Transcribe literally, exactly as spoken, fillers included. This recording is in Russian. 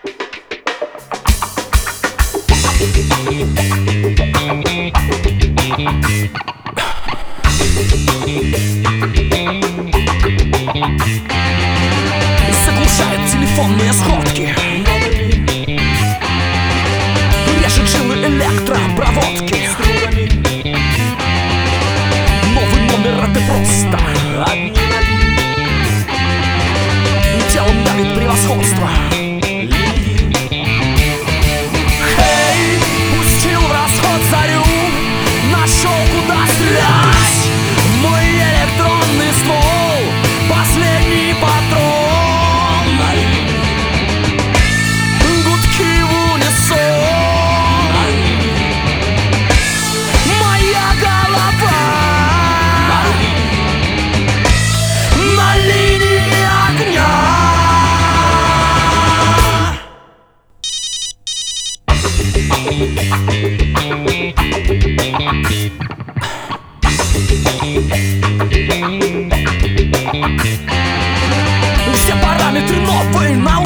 Заглушает телефонные сходки, режет жилы электропроводки. Новый номер — это просто адреналин. Телом давит превосходство. Эй, пустил в расход зарю, нашел куда стрелять. Мой электронный ствол, последний патрон. Гудки в унисон. Моя голова на линии огня. Все параметры новые, на